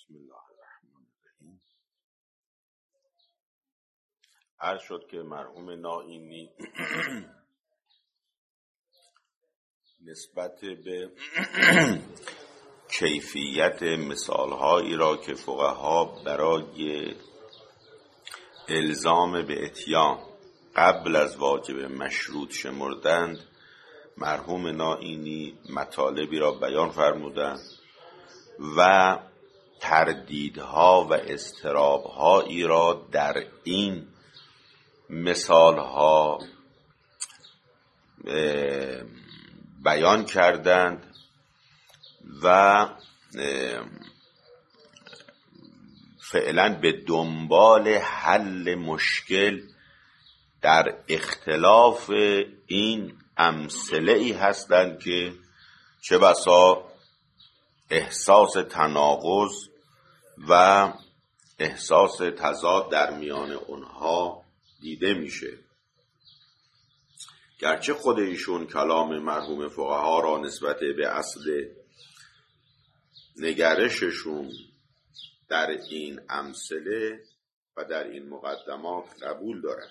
بسم الله الرحمن الرحیم. عرض شد که مرحوم نائینی نسبت به کیفیت مثالهایی را که فقها برای الزام به اتیان قبل از واجب مشروط شمردند، مرحوم نائینی مطالبی را بیان فرمودند و تردیدها و اضطرابهایی را در این مثالها بیان کردند و فعلا به دنبال حل مشکل در اختلاف این امثله‌ای هستند که چه بسا احساس تناقض و احساس تضاد در میان اونها دیده میشه. گرچه خود ایشون کلام مرحوم فقها را نسبت به اصل نگرششون در این امثله و در این مقدمات قبول دارن،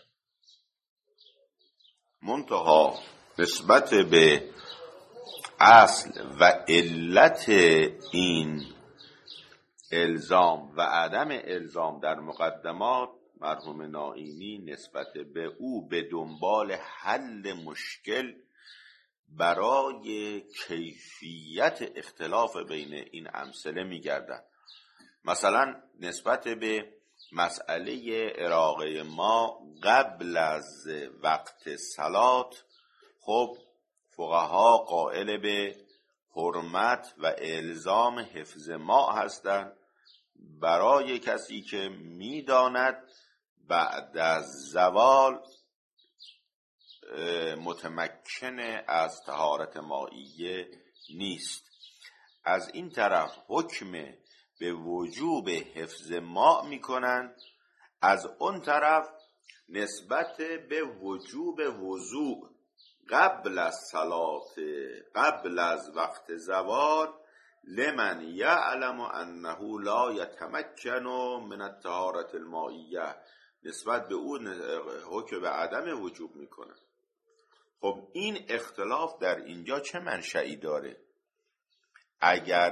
منتها نسبت به اصل و علت این الزام و عدم الزام در مقدمات، مرحوم نائینی نسبت به او به دنبال حل مشکل برای کیفیت اختلاف بین این امثله می‌گردند. مثلا نسبت به مسئله اراقه ما قبل از وقت صلات، خب فقها قائل به حرمت و الزام حفظ ماء هستند برای کسی که می‌داند بعد از زوال متمکن از طهارت مائیه نیست. از این طرف حکم به وجوب حفظ ماء میکنند، از اون طرف نسبت به وجوب وضوء قبل از صلات، قبل از وقت زوال، لمن یعلم انه لا یتمکن من الطهارة المائیه، نسبت به اون حکم به عدم وجوب میکنن. خب این اختلاف در اینجا چه منشئی داره؟ اگر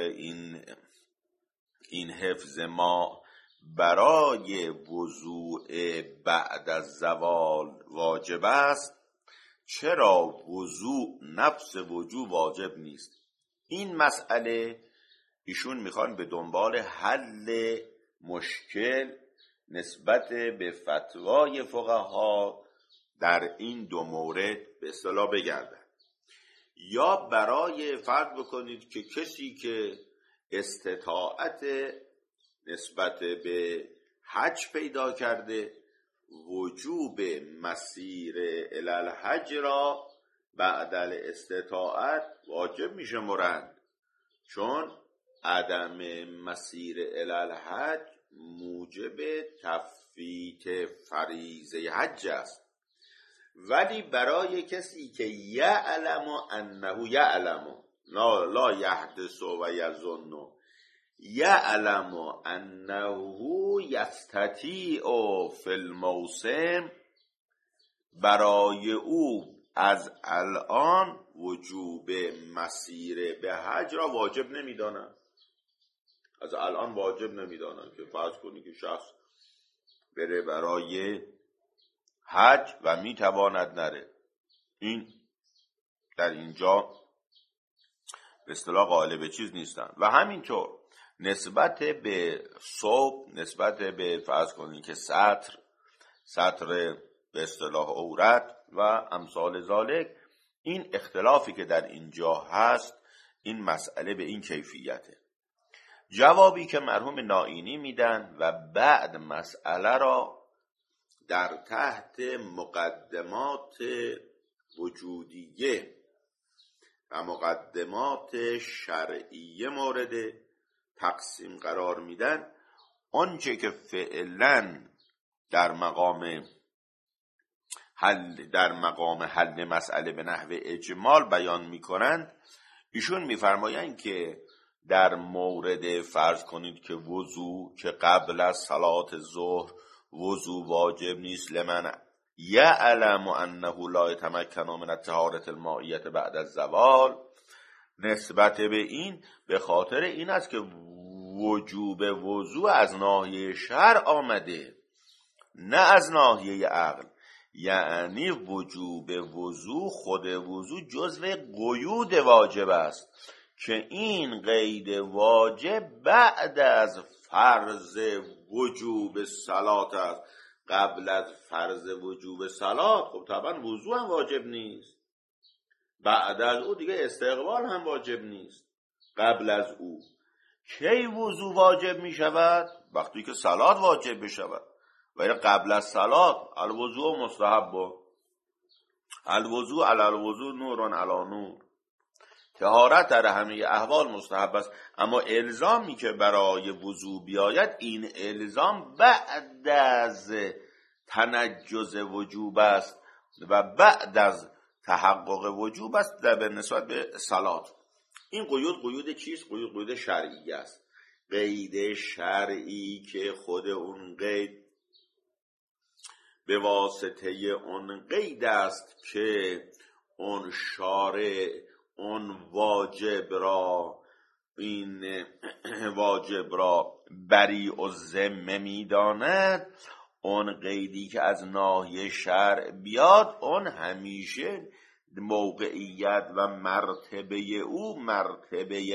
این حفظ ما برای وضوء بعد از زوال واجب است، چرا وضوء نفس وجوب واجب نیست؟ این مسئله ایشون میخوان به دنبال حل مشکل نسبت به فتوای فقها در این دو مورد به اصطلاح بگردن. یا برای فرض بکنید که کسی که استطاعت نسبت به حج پیدا کرده، وجوب مسیر الی الحج را بعد الاستطاعت واجب میشه مرند، چون عدم مسیر الی الحج موجب تفویت فریضه حج است. ولی برای کسی که یعلم انه یعلم لا یحدث و یظن، یعلم انه یستطیع فی الموسم، برای او از الان وجوب مسیر به حج را واجب نمیدانند. از الان واجب نمیدانند که فرض کنی که شخص بره برای حج و میتواند نره. این در اینجا به اصطلاح غالب چیز نیستن. و همینطور نسبت به صوب، نسبت به فرض کنید که سطر به اصطلاح عورت و امثال ذالک، این اختلافی که در اینجا هست، این مسئله به این کیفیته. جوابی که مرحوم نائینی میدن و بعد مسئله را در تحت مقدمات وجودیه و مقدمات شرعیه مورد تقسیم قرار میدن، آنچه که فعلا در مقام حل مسئله به نحو اجمال بیان میکنند، ایشون میفرمایند که در مورد فرض کنید که وضو که قبل از صلات ظهر وضو واجب نیست، لمن یعلم انه لا یتمکن من الطهارة المائیة بعد الزوال، نسبت به این به خاطر این است که وجوب وضو از ناحیه شرع آمده نه از ناحیه عقل. یعنی وجوب وضو، خود وضو جزو قیود واجب است که این قید واجب بعد از فرض وجوب صلات است. قبل از فرض وجوب صلات خب طبعا وضو هم واجب نیست، بعد از او دیگه استقبال هم واجب نیست. قبل از او کی وضو واجب می شود؟ وقتی که صلات واجب بشود. ولی قبل از صلات الوضو مستحب، الوضو علی الوضو نور علی نور، طهارت در همه احوال مستحب است. اما الزامی که برای وضو بیاید این الزام بعد از تنجز وجوب است و بعد از تحقق وجوب است در نسبت به صلات. این قیود چیست؟ قیود شرعی است. قید شرعی که خود اون قید به واسطه اون قید است که اون شارع اون واجب را بریء الذمه می‌داند. اون قیدی که از ناحیه شرع بیاد اون همیشه موقعیت و مرتبه او مرتبه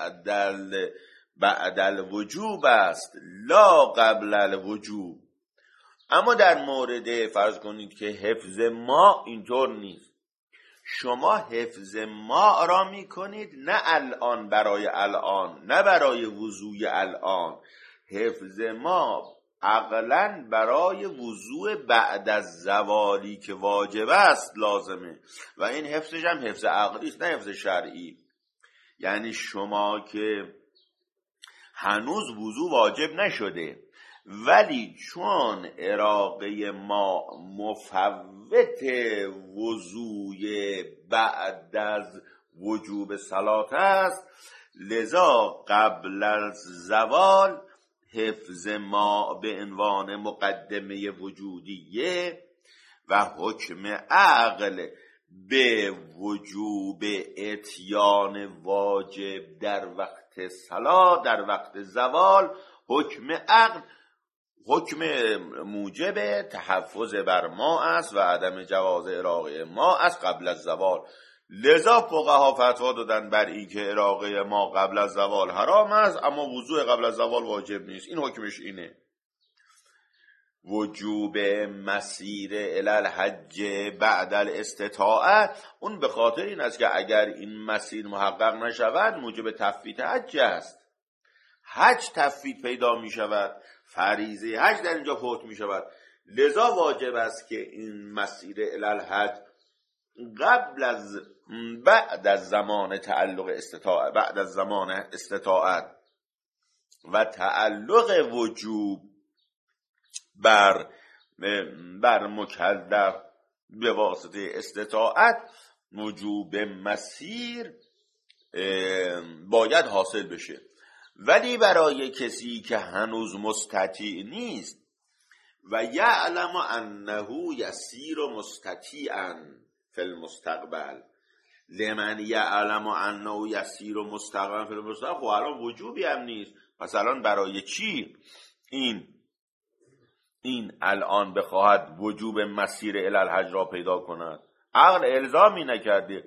بعد الوجوب است لا قبل الوجوب. اما در مورد فرض کنید که حفظ ما اینطور نیست. شما حفظ ما را میکنید نه الان برای الان، نه برای وضوی الان. حفظ ما عقلاً برای وضوع بعد از زوالی که واجب است لازمه و این حفظش هم حفظ عقلی است نه حفظ شرعی. یعنی شما که هنوز وضو واجب نشده ولی چون عراقه ما مفوت وضوی بعد از وجوب صلات است، لذا قبل از زوال حفظ ما به عنوان مقدمه وجودیه و حکم عقل به وجوب اتیان واجب در وقت صلاة در وقت زوال، حکم عقل حکم موجب تحفظ بر ما است و عدم جواز اراقه ما است قبل از زوال. لذا فقها فتوا دادن بر این که اراقه ما قبل از زوال حرام است اما وضوء قبل از زوال واجب نیست. این حکمش اینه. وجوب مسیر الی الحج بعد الاستطاعه اون به خاطر این است که اگر این مسیر محقق نشود موجب تفویت حج است. حج تفویت پیدا می شود، فریضه حج در اینجا فوت می شود. لذا واجب است که این مسیر الی الحج بعد از زمان تعلق استطاعت، بعد از زمان استطاعت و تعلق وجوب بر مکلف به واسطه استطاعت، وجوب مسیر باید حاصل بشه. ولی برای کسی که هنوز مستطیع نیست و یعلم انه یسیر مستطیعا فی المستقبل، لمن یعلم انه یسیر مستقبلا فی المستقبل، خب الان وجوبی هم نیست. پس الان برای چی این الان بخواهد وجوب مسیر الی الحج را پیدا کند؟ عقل الزامی نکرده.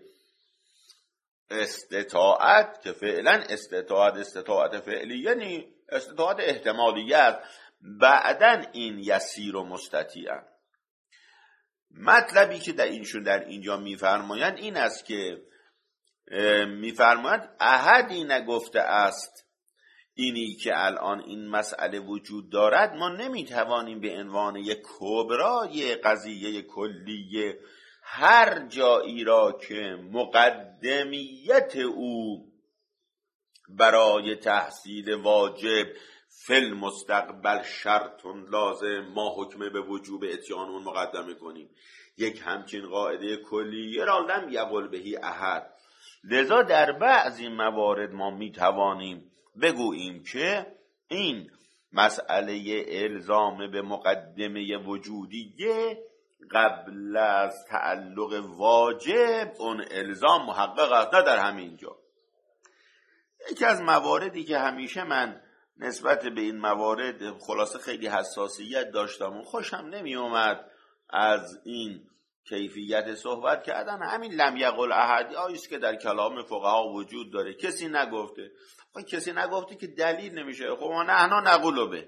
استطاعت که فعلا استطاعت فعلی یعنی استطاعت احتمالیه است، بعدن این یسیر و مستطیع. مطلبی که در اینجا میفرمایند این است که میفرمایند احدی نگفته است اینی که الان این مسئله وجود دارد ما نمیتوانیم به عنوان یک کبرای قضیه کلیه هر جایی را که مقدمیت او برای تحصیل واجب فی المستقبل شرط لازم ما حکم به وجوب اتیان اون مقدمه کنیم. یک همچین قاعده کلیه را لم یقل بهی احد، لذا در بعضی موارد ما میتوانیم بگوییم که این مسئله الزام به مقدمه وجودیه قبل از تعلق واجب اون الزام محقق است. نه در همین جا. یکی از مواردی که همیشه من نسبت به این موارد خلاصه خیلی حساسیت داشتم و خوشم نمی اومد از این کیفیت صحبت کردن، همین لم یقل احد است که در کلام فقها وجود داره. کسی نگفته. کسی نگفته که دلیل نمیشه. خب ما نحنا نقول به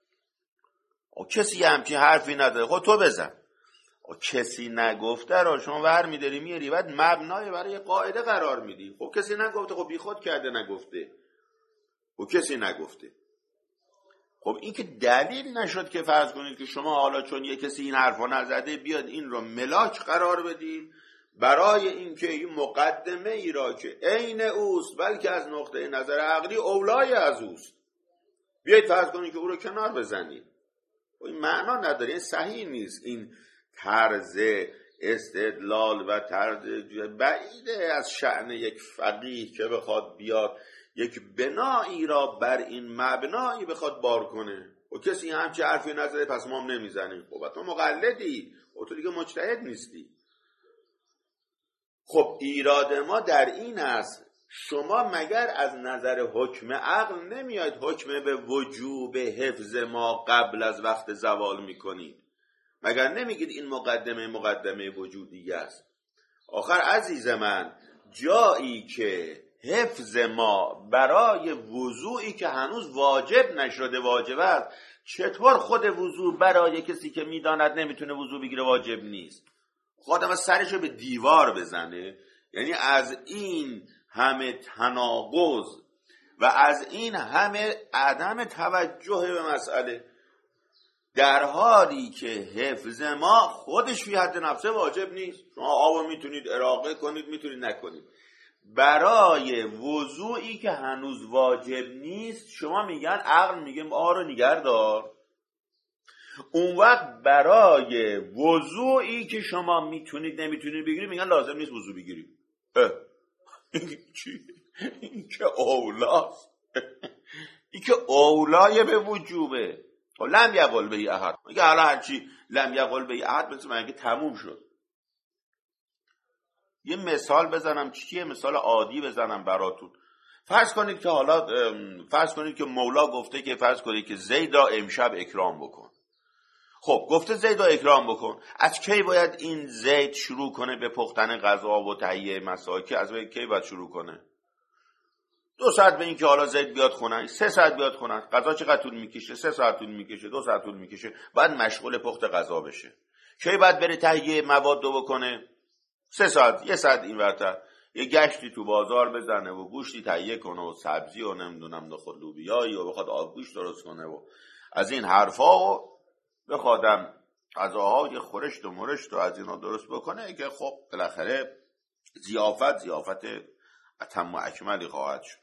کسی همچین حرفی نداره. خب تو بزن. کسی نگفته رو شما ور میداری میاری بعد مبنای برای قاعده قرار میدی. خب کسی نگفته. خب بیخود کرده نگفته. خب کسی نگفته. خب این که دلیل نشد که فرض کنید که شما حالا چون یه کسی این حرفا نزده بیاد این رو ملاک قرار بدید برای اینکه این مقدمه ای را که عین اوست بلکه از نقطه نظر عقلی اولای از اوست بیایید فرض کنید که او رو کنار بزنید. این معنا نداره. این صحیح نیست. این طرز استدلال و طرز بعیده از شأن یک فقیه که بخواد بیاد یک بنایی را بر این مبنایی بخواد بار کنه. و کسی همچه حرفی نزده پس ما هم نمیزنیم. خب تو مقلدی و تو دیگه مجتهد نیستی. خب ایراد ما در این است شما مگر از نظر حکم عقل نمیاید حکم به وجوب حفظ ما قبل از وقت زوال میکنید؟ مگر نمیگید این مقدمه وجودی است؟ آخر عزیز من جایی که حفظ ما برای وضوعی که هنوز واجب نشده واجب است، چطور خود وضوع برای کسی که میداند نمیتونه وضوع بگیره واجب نیست؟ خودم سرشو به دیوار بزنه. یعنی از این همه تناقض و از این همه عدم توجه به مسئله در حالی که حفظ ما خودش فی حد نفسه واجب نیست. شما آب میتونید اراقه کنید میتونید نکنید. برای وضوعی که هنوز واجب نیست شما میگن عقل میگه آب رو نگه دار. اون وقت برای وضوعی که شما میتونید نمیتونید بگیرید میگن لازم نیست وضوع بگیرید. این که اولاست. این که اولای به وجوبه. لم یقل به احد. میگه حالا هرچی لم یقل به احد مثل من که تموم شد. یه مثال بزنم. چیه مثال عادی بزنم براتون؟ فرض کنید که حالا فرض کنید که مولا گفته که فرض کنید که زیدا امشب اکرام بکن. خب گفته زیدا اکرام بکن. از کی باید این زید شروع کنه به پختن غذا و تهیه مساکی؟ از کی باید شروع کنه؟ 2 ساعت به این که حالا زید بیاد خونه، 3 ساعت بیاد خونه. غذا چقدر طول میکشه؟ 3 ساعت طول میکشه، 2 ساعت طول میکشه. بعد مشغول پخت غذا بشه. کی باید بره تهیه مواد بکنه؟ 3 ساعت، 1 ساعت این ورتر یه گشتی تو بازار بزنه و گوشتی تهیه کنه و سبزی و نمیدونم نخود لوبیایی و بخواد آبگوشت درست کنه و از این حرفا و بخوادم غذاهای خورشت و مرشت و از اینا درست بکنه که خب بالاخره زیافت اتم و اکملی خواهد شد.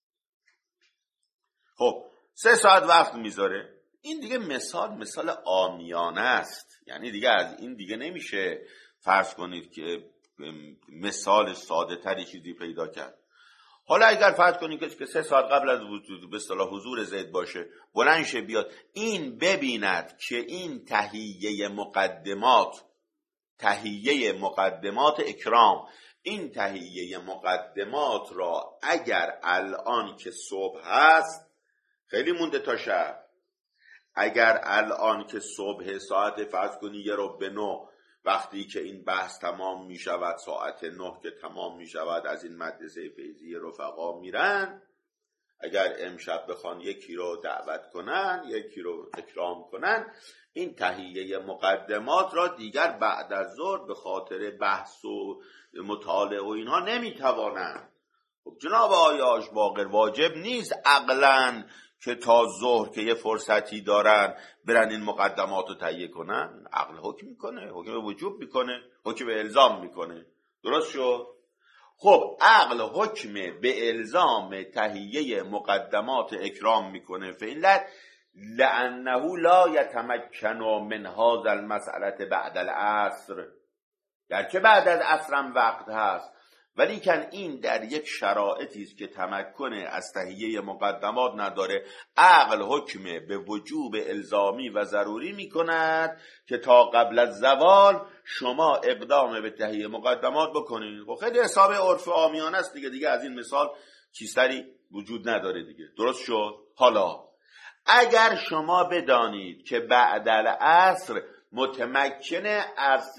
خب 3 ساعت وقت میذاره. این دیگه مثال عامیانه است. یعنی دیگه از این دیگه نمیشه فرض کنید که مثال ساده تری چیزی پیدا کرد. حالا اگر فرض کنید که 3 ساعت قبل از به اصطلاح حضور زید باشه، بلند شه بیاد این ببیند که این تهیه مقدمات اکرام، این تهیه مقدمات را اگر الان که صبح هست، خیلی مونده تا شب، اگر الان که صبح ساعت فرض کنید 8:45 وقتی که این بحث تمام می شود، ساعت 9 که تمام می شود، از این مدرسه فیضی رفقا میرن، اگر امشب بخوان یکی رو دعوت کنن، یکی رو اکرام کنن، این تهیه مقدمات را دیگر بعد از ظهر به خاطر بحث و مطالعه و اینها نمیتوانند. خب جناب آیاش باقر واجب نیست عقلاً که تا ظهر که یه فرصتی دارن برن این مقدمات رو تهیه کنن؟ عقل حکم میکنه، حکم به وجوب میکنه، حکم به الزام میکنه. درست شد؟ خب عقل حکم به الزام تهیه مقدمات اکرام میکنه فعلا لانه لا یتمکن من هذا المسأله بعد العصر. گرچه بعد از عصرم وقت هست ولیکن این در یک شرایطی است که تمکن از تهیه مقدمات نداره، عقل حکم به وجوب الزامی و ضروری میکند که تا قبل از زوال شما اقدام به تهیه مقدمات بکنید. خب خیلی حساب عرف عامیانه است دیگه از این مثال چیزتری وجود نداره دیگه. درست شد؟ حالا اگر شما بدانید که بعد العصر متمکن از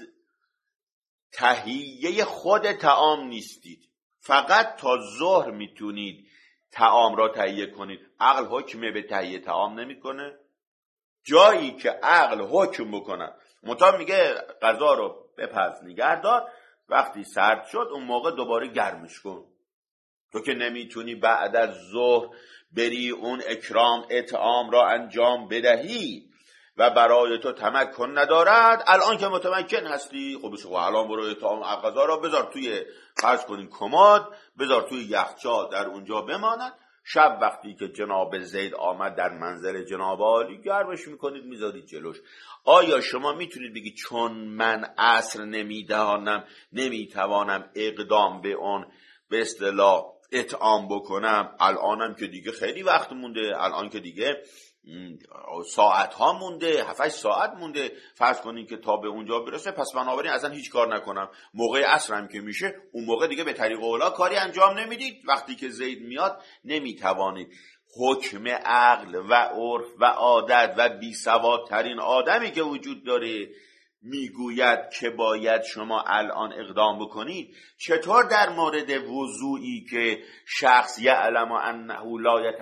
تهیه خود طعام نیستید، فقط تا ظهر میتونید طعام را تهیه کنید، عقل حکم به تهیه طعام نمیکنه؟ جایی که عقل حکم بکنه مطمئن میگه غذا رو بپز نگه دار، وقتی سرد شد اون موقع دوباره گرمش کن. تو که نمیتونی بعد از ظهر بری اون اکرام اطعام را انجام بدهی و برای تو تمکن ندارد، الان که متمکن هستی خب الان برو اطعام غذا را بذار توی فرض کنین کمد، بذار توی یخچال در اونجا بماند، شب وقتی که جناب زید آمد در منزل جناب عالی گرمش میکنید میذارید جلوش. آیا شما میتونید بگید چون من عصر نمیتوانم اقدام به اون به اصطلاح اطعام بکنم، الانم که دیگه خیلی وقت مونده، الان که دیگه ساعت ها مونده، 7-8 ساعت مونده، فرض کنین که تا به اونجا برسه، پس بنابراین اصلا هیچ کار نکنم، موقع عصر هم که میشه اون موقع دیگه به طریق اولا کاری انجام نمیدید، وقتی که زید میاد نمیتوانید. حکم عقل و عرف و عادت و بیسوادترین آدمی که وجود داره میگوید که باید شما الان اقدام بکنید. چطور در مورد وضوئی که شخص یعلم انه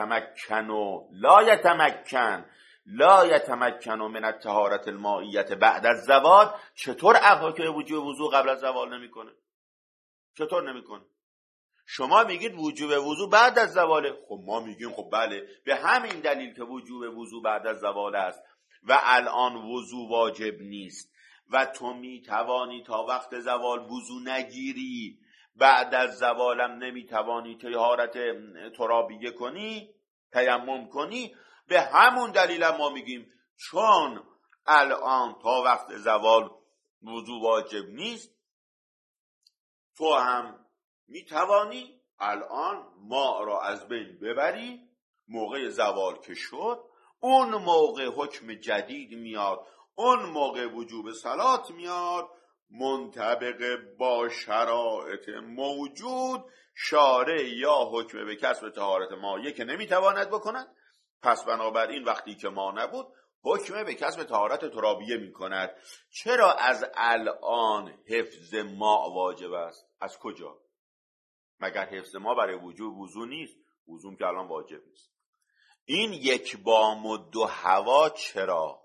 لا یتمکن من الطهارة المائیة بعد از زوال، چطور عقل که وجوب وضو قبل از زوال نمیکنه؟ چطور نمیکنه؟ شما میگید وجوب وضو بعد از زواله، خب ما میگیم خب بله، به همین دلیل که وجوب وضو بعد از زوال است و الان وضو واجب نیست و تو میتوانی تا وقت زوال وضو نگیری، بعد از زوالم نمیتوانی طهارت ترابیه کنی، تیمم کنی، به همون دلیل ما میگیم چون الان تا وقت زوال وضو واجب نیست، تو هم میتوانی الان ماء را از بین ببری، موقع زوال که شد اون موقع حکم جدید میاد، اون موقع وجوب صلات میاد منطبق با شرایط موجود. شارع یا حکم به کسب طهارت مائیه که نمیتواند بکند، پس بنابراین وقتی که ما نبود حکم به کسب طهارت ترابیه میکند. چرا از الان حفظ ماء واجب است؟ از کجا؟ مگر حفظ ماء برای وجوب وضو نیست؟ وضو که الان واجب نیست. این یک بام و دو هوا چرا؟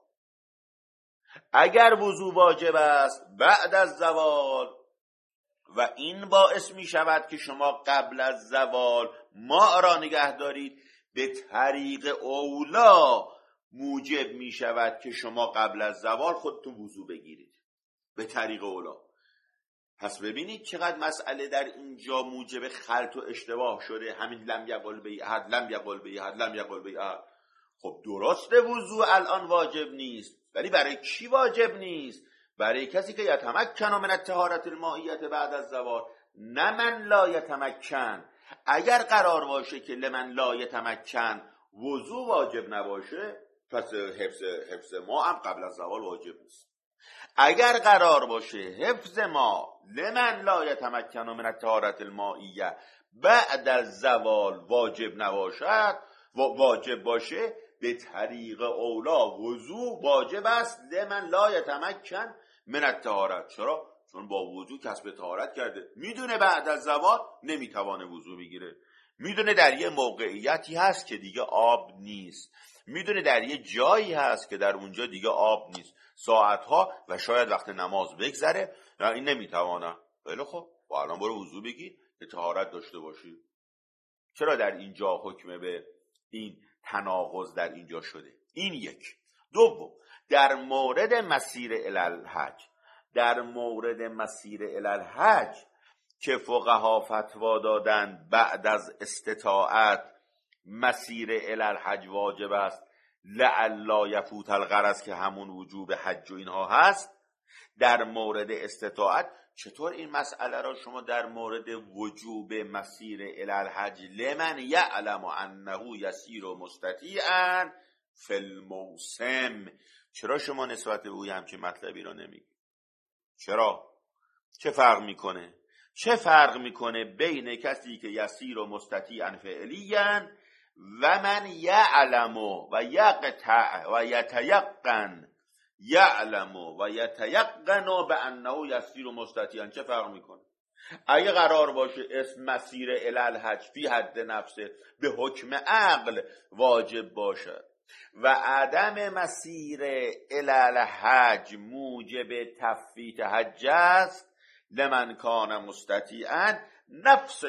اگر وضو واجب است بعد از زوال و این باعث می شود که شما قبل از زوال ماء را نگه دارید، به طریق اولا موجب می شود که شما قبل از زوال خودتون وضو بگیرید، به طریق اولا. پس ببینید چقدر مسئله در اینجا موجب خلط و اشتباه شده. همین لم یقل به احد، لم یقل به احد، لم یقل به احد. خب درسته وضو الان واجب نیست، ولی برای کی واجب نیست؟ برای کسی که یتمکن من الطهارة المائیة بعد از زوال، نه من لا یتمکن. اگر قرار باشه که لمن لا یتمکن وضو واجب نباشه، پس حفظ ما هم قبل از زوال واجب نیست. اگر قرار باشه حفظ ما لمن لا یتمکن من الطهارة المائیة بعد از زوال واجب نباشد، واجب باشه، به طریق اولا وضو واجب است لمن لا یتمکن من الطهارة. چرا؟ چون با وضو کسب طهارت کرده، میدونه بعد از زوال نمیتوانه وضو بگیره، میدونه در یه موقعیتی هست که دیگه آب نیست، میدونه در یه جایی هست که در اونجا دیگه آب نیست، ساعتها و شاید وقت نماز بگذره، این نمیتوانه. خیلی خب الان برو وضو بگیر که طهارت داشته باشی. چرا در اینجا حکم به این تناقض در اینجا شده؟ این یک. دوم، در مورد مسیر الالحج، در مورد مسیر الالحج که فقها فتوا دادن بعد از استطاعت مسیر الالحج واجب است لعلا یفوت الغرض، که همون وجوب حج و اینها هست، در مورد استطاعت چطور این مسئله را شما در مورد وجوب مسیر الی الحج لمن یعلم انه یسیر مستطیعا فی الموسم، چرا شما نسبت به او همچین مطلبی را نمیگید؟ چرا؟ چه فرق میکنه؟ چه فرق میکنه بین کسی که یسیر مستطیعا فعلیا و من یعلم و یقطع و یتیقن، یعلم و یتیقن به انه یسیر مستطیعا، چه فرق میکنه؟ اگه قرار باشه اسم مسیر الی الحج فی حد نفسه به حکم عقل واجب باشه و عدم مسیر الی الحج موجب تفویت حج است، لمن کان مستطیعا نفس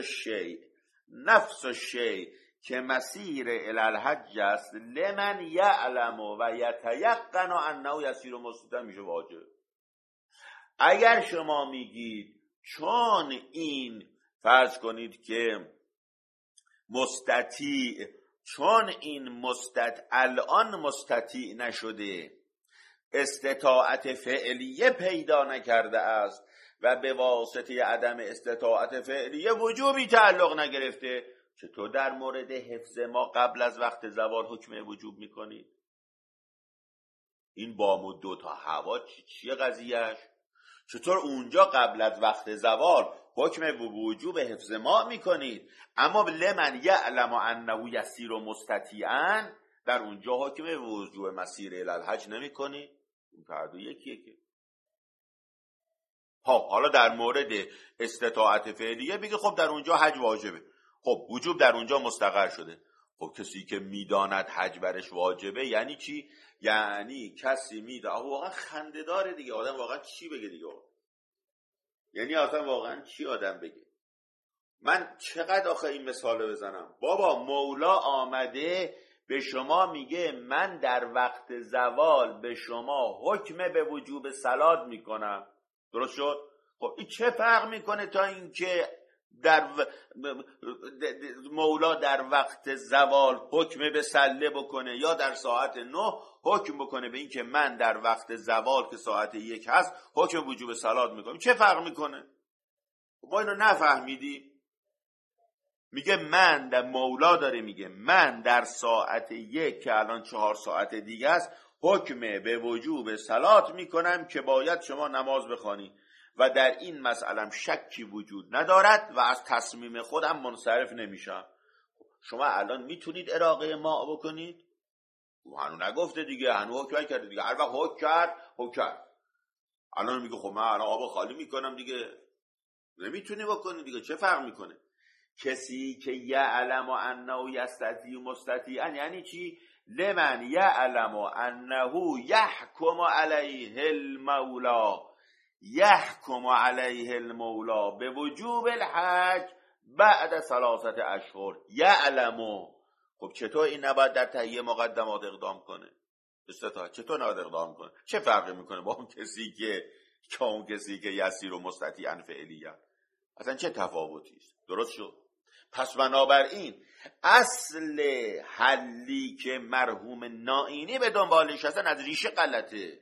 الشیء که مسیر الی الحج است لمن یعلم و یتیقن انه یسیر مستطیعا میشه واجب. اگر شما میگید چون این فرض کنید که الان مستطیع نشده، استطاعت فعلیه پیدا نکرده است و به واسطه عدم استطاعت فعلیه وجوبی تعلق نگرفته، چطور در مورد حفظ ما قبل از وقت زوال حکم وجوب میکنید؟ این بام دو تا هوا چیه قضیهش؟ چطور اونجا قبل از وقت زوال حکم وجوب حفظ ما میکنید، اما لمن یعلم انه یسیر مستطیعا در اونجا حکم وجوب مسیر الی الحج نمیکنید؟ این فرض یکیه که حالا در مورد استطاعت فعلیه بگه خب در اونجا حج واجبه، خب وجوب در اونجا مستقر شده. خب کسی که میداند حج برش واجبه یعنی چی؟ یعنی کسی میداند، واقعا خنده داره دیگه، آدم واقعا چی بگه دیگه؟ یعنی اصلا واقعا چی آدم بگه؟ من چقدر آخه این مثال بزنم؟ بابا مولا آمده به شما میگه من در وقت زوال به شما حکم به وجوب صلات میکنم، درست شد؟ خب این چه فرق میکنه تا اینکه مولا در وقت زوال حکم به صله بکنه یا در ساعت 9 حکم بکنه به این که من در وقت زوال که ساعت 1 هست حکم وجوب صلات میکنم؟ چه فرق میکنه؟ ما اینو نفهمیدیم. میگه من در مولا داره میگه من در ساعت 1 که الان 4 ساعت دیگه است حکم به وجوب صلات میکنم که باید شما نماز بخوانی و در این مسئله شکی وجود ندارد و از تصمیم خودم منصرف نمیشم. شما الان میتونید اراقه ما بکنید؟ هنو نگفته دیگه، هنو حکم کرده دیگه، هر وقت حکم کرد الان میگه خب من الان آب خالی میکنم دیگه، نمیتونی بکنی دیگه، چه فرق میکنه؟ کسی که یعلم انه یستطیع مستطیعا یعنی چی؟ لمن یعلم انه یحکم علیه المولا به وجوب الحج بعد 3 اشهر. یعلمو، خب چطور این نباید در تهیه مقدمات اقدام کنه؟ استطاعت چطور نباید اقدام کنه؟ چه فرقی میکنه با اون کسی که یسیر و مستطیعا فعلیه؟ اصلا چه تفاوتی است؟ درست شد؟ پس بنابراین اصل حلی که مرحوم نائینی به دنبالش هستن از ریشه غلطه.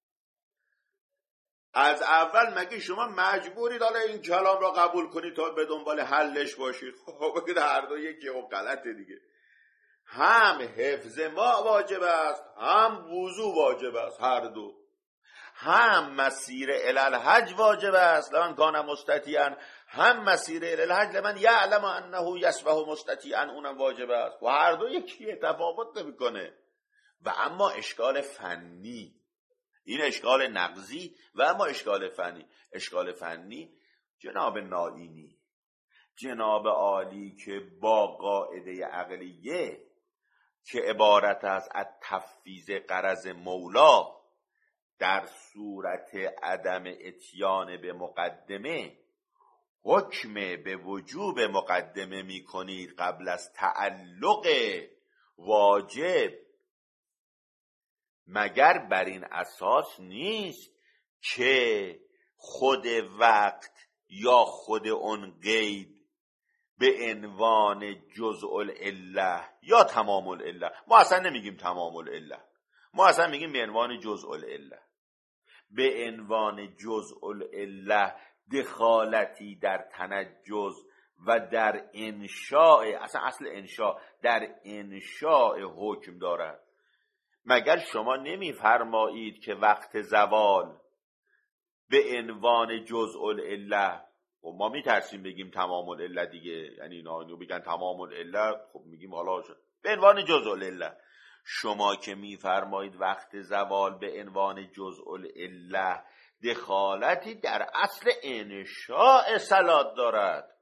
از اول مگه شما مجبورید حالا این کلام را قبول کنید تا به دنبال حلش باشید؟ خب بگید هر دو یکی و غلطه دیگه. هم حفظ ما واجب است، هم وضو واجب است، هر دو. هم مسیر الی الحج واجب است لمن کان مستطیعا، هم مسیر الی الحج لمن یعلم انه یسبح مستطیعا اونم واجب است و هر دو یکیه، تفاوت نمیکنه. و اما اشکال فنی، این اشکال نقضی و اما اشکال فنی جناب نائینی، جناب عالی که با قاعده عقلیه که عبارت است از تفویض غرض مولا در صورت عدم اتیان به مقدمه حکم به وجوب مقدمه می کنید قبل از تعلق واجب، مگر بر این اساس نیست که خود وقت یا خود اون قید به عنوان جزء العله یا تمام العله، ما اصلا نمیگیم تمام العله، ما اصلا میگیم به عنوان جزء العله، به عنوان جزء العله دخالتی در تنجز و در انشاء، اصل انشاء در انشاء حکم دارد. مگر شما نمیفرمایید که وقت زوال به عنوان جزء العله، خب ما میترسیم بگیم تمام العله دیگه، یعنی اینا بگن تمام العله، خب میگیم حالا به عنوان جزء العله. شما که میفرمایید وقت زوال به عنوان جزء العله دخالتی در اصل انشاء صلات دارد.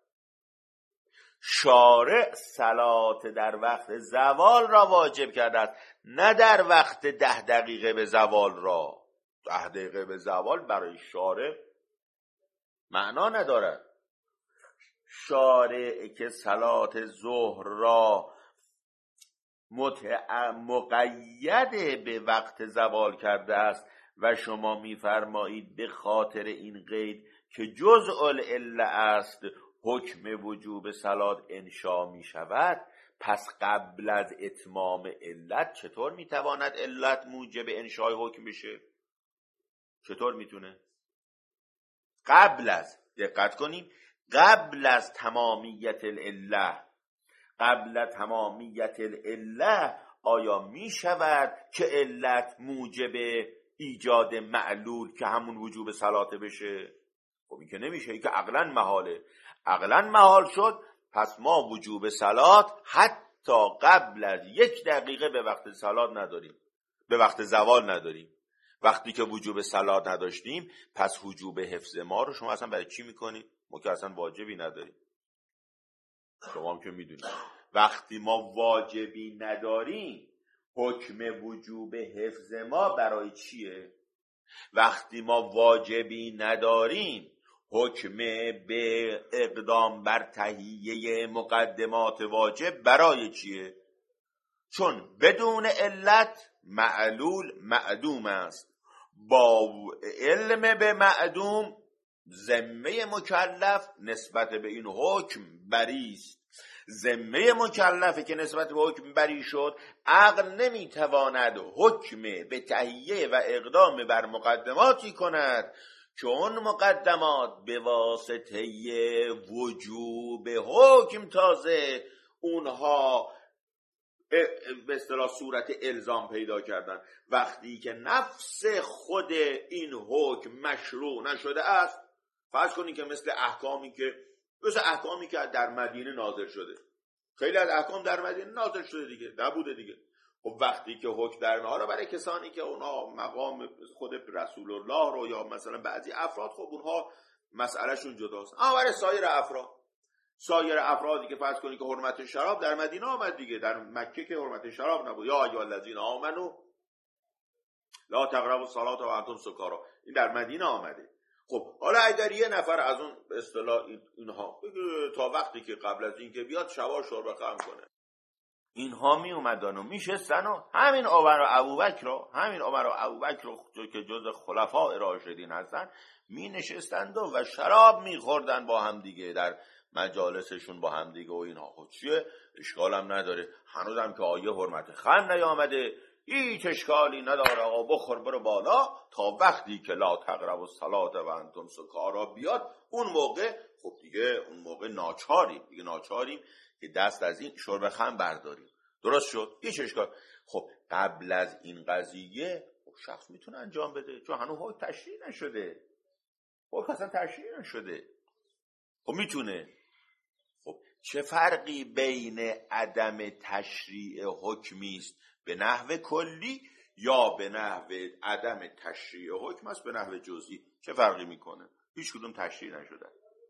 شارع صلات در وقت زوال را واجب کرده است، نه در وقت 10 دقیقه به زوال را. 10 دقیقه به زوال برای شارع معنا ندارد. شارع که صلات ظهر را مقید به وقت زوال کرده است و شما میفرمایید به خاطر این قید که جزء العله است حکم وجوب صلات انشا می شود، پس قبل از اتمام علت چطور میتواند علت موجب انشای حکم بشه؟ چطور میتونه؟ قبل از، دقت کنیم، قبل از تمامیت العله، قبل از تمامیت العله آیا می شود که علت موجب ایجاد معلول که همون وجوب صلات بشه؟ خب این که نمیشه، این که عقلاً محاله. عقلاً محال شد، پس ما وجوب صلات حتی قبل از 1 دقیقه به وقت صلات نداریم، به وقت زوال نداریم. وقتی که وجوب صلات نداشتیم، پس وجوب حفظ ما رو شما اصلا برای چی میکنید؟ ما که اصلا واجبی نداریم. شما هم که میدونید وقتی ما واجبی نداریم، حکم وجوب حفظ ما برای چیه؟ وقتی ما واجبی نداریم، حکم به اقدام بر تهیه مقدمات واجب برای چیه؟ چون بدون علت معلول معدوم است. با علم به معدوم ذمه مکلف نسبت به این حکم بری است. ذمه مکلفه که نسبت به حکم بری شد، عقل نمیتواند حکم به تهیه و اقدام بر مقدماتی کند که اون مقدمات به واسطه وجوب حکم تازه اونها به اصطلاح صورت الزام پیدا کردن. وقتی که نفس خود این حکم مشروع نشده است، فرض کنید که مثل احکامی که در مدینه نازل شده، خیلی از احکام در مدینه نازل شده دیگه، نبوده دیگه. خب وقتی که حکم در اونها رو برای کسانی که اونها مقام خود رسول الله رو یا مثلا بعضی افراد، خب اونها مسئلهشون جداست. اما برای سایر افرادی که فرض کنید که حرمت شراب در مدینه آمد دیگه، در مکه که حرمت شراب نبود. یا ایها الذین آمنوا لا تقربوا الصلاة وانتم سکارا، این در مدینه آمده. خب حالا اگر یه نفر از اون به اصطلاح اینها تا وقتی که قبل از این که بیاد شبا شرب خمر کنه، اینها می اومدن و میشستن و همین عمر و ابوبکر رو که جز خلفاء راشدین هستن می نشستند و شراب می خوردن با هم دیگه در مجالسشون با هم دیگه و اینها. خب چیه؟ اشکال هم نداره، هنوزم که آیه حرمت خمر نیامده، هیچ اشکالی نداره، آقا بخور برو بالا تا وقتی که لا تقربوا الصلاة و انتم سکارا بیاد. اون موقع ناچاریم که دست از این شرب خمر برداریم. درست شد؟ هیچ اشکال. خب قبل از این قضیه شخص میتونه انجام بده، چون هنوز حکم تشریع نشده. حکم اصلا تشریع نشده. خب میتونه. خب چه فرقی بین عدم تشریع حکمی است به نحو کلی یا به نحو عدم تشریع حکم است به نحو جزئی؟ چه فرقی میکنه؟ هیچ کدوم تشریع نشده.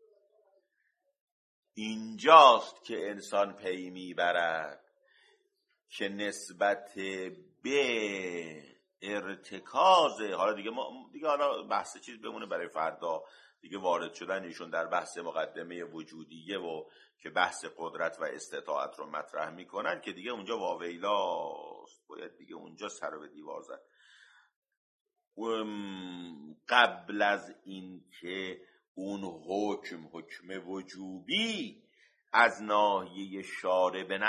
اینجاست که انسان پی میبرد که نسبت به ارتکاز، حالا دیگه حالا بحث چیز بمونه برای فردا دیگه، وارد شدن ایشون در بحث مقدمه وجودیه و که بحث قدرت و استطاعت رو مطرح میکنن که دیگه اونجا واویلاست، باید دیگه اونجا سر به دیوار زد. قبل از این که اون حکم وجوبی از ناحیه شارع به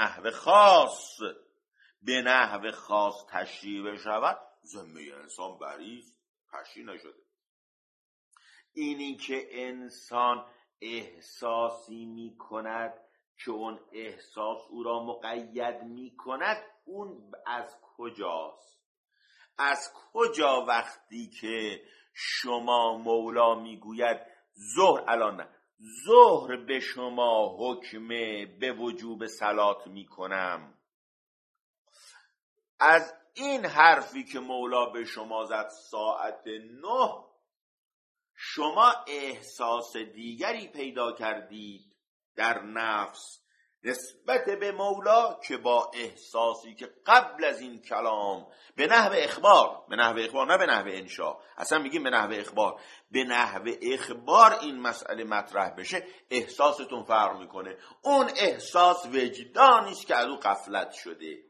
نحو خاص تشریع بشود، ذمه انسان بری تشریع نشده. اینی که انسان احساسی می کند که اون احساس او را مقید می کند، اون از کجاست؟ از کجا وقتی که شما مولا میگوید ظهر، الان نه، ظهر به شما حکم به وجوب صلات میکنم، از این حرفی که مولا به شما زد ساعت 9 شما احساس دیگری پیدا کردید در نفس نسبت به مولا که با احساسی که قبل از این کلام به نحو اخبار نه به نحو انشا، اصلا میگیم به نحو اخبار، به نحو اخبار این مسئله مطرح بشه احساستون فرق میکنه. اون احساس وجدانی است که از او غفلت شده.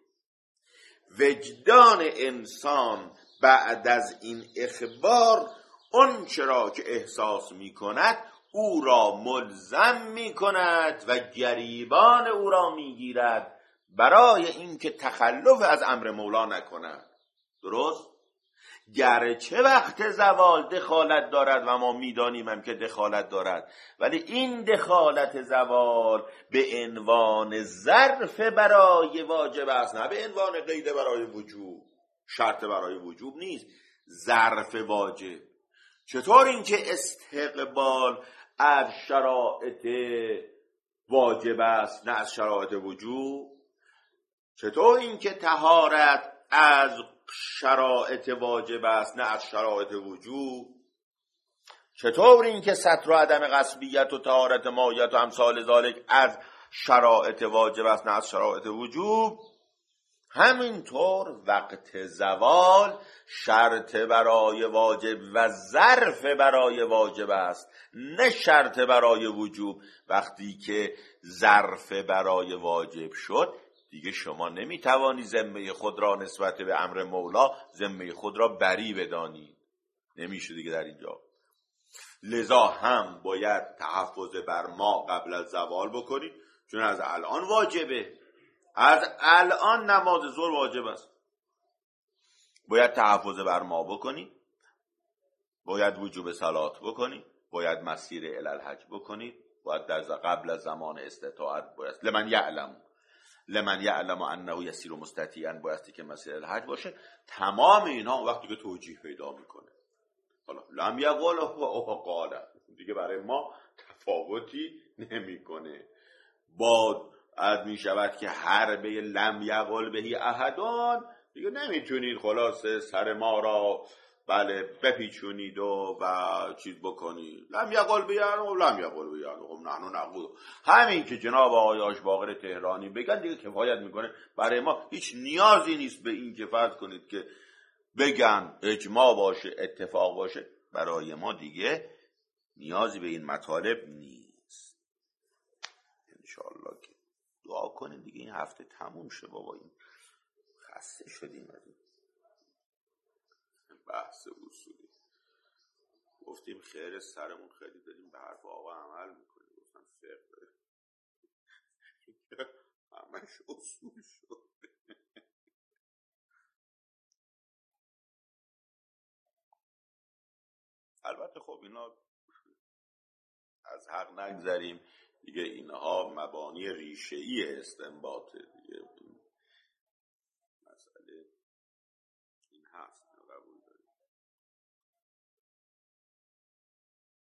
وجدان انسان بعد از این اخبار اون چرا که احساس میکند او را ملزم میکند و گریبان او را میگیرد برای اینکه تخلف از امر مولا نکند. درست؟ گرچه وقت زوال دخالت دارد و ما میدانیم هم که دخالت دارد، ولی این دخالت زوال به عنوان ظرف برای واجب است، نه به عنوان قید برای وجوب، شرط برای وجوب نیست، ظرف واجب. چطور اینکه استقبال از شرایط واجب است نه از شرایط وجوب؟ چطور اینکه طهارت از شرایط واجب است نه از شرایط وجوب؟ چطور اینکه ستر و عدم غصبیت و طهارت مایت و امثال ذالک از شرایط واجب است نه از شرایط وجوب؟ همینطور وقت زوال شرط برای واجب و ظرف برای واجب است نه شرط برای وجوب. وقتی که ظرف برای واجب شد دیگه شما نمیتوانی ذمه خود را نسبت به امر مولا ذمه خود را بری بدانی، نمیشه دیگه در اینجا. لذا هم باید تحفظ بر ما قبل از زوال بکنی، چون از الان واجبه، از الان نماز ظهر واجب است، باید تحفظ بر ما بکنی، باید وجوب صلات بکنی، باید مسیر الی الحج بکنی، باید در قبل از زمان استطاعت باید لمن یعلم انه یسیر مستطیعا بایستی که مسیر الحج باشه. تمام اینا وقتی که توجیه پیدا میکنه، حالا لم یقل و قال دیگه برای ما تفاوتی نمیکنه. با از می شود که هر به لم یقل بهی احدان دیگه نمیتونید خلاصه سر ما را بپیچونید و چیز بکنید. لم یقل بیانو لم یقل بیانو هم نحنو نقول، همین که جناب آقای آشباقر تهرانی بگن دیگه کفایت میکنه. برای ما هیچ نیازی نیست به این که فرض کنید که بگن اجماع باشه اتفاق باشه، برای ما دیگه نیازی به این مطالب نیست. انشاءالله که دعا کنیم دیگه این هفته تموم شه بابا، این خسته شدیم از این بحث اصولی. گفتیم خیر سرمون خیلی داریم به حرف آقا عمل میکنیم، گفتن فقه همش اصول شد. البته خب اینا از حق نگذریم دیگه، اینها مبانی ریشه‌ای استنباطه دیگه،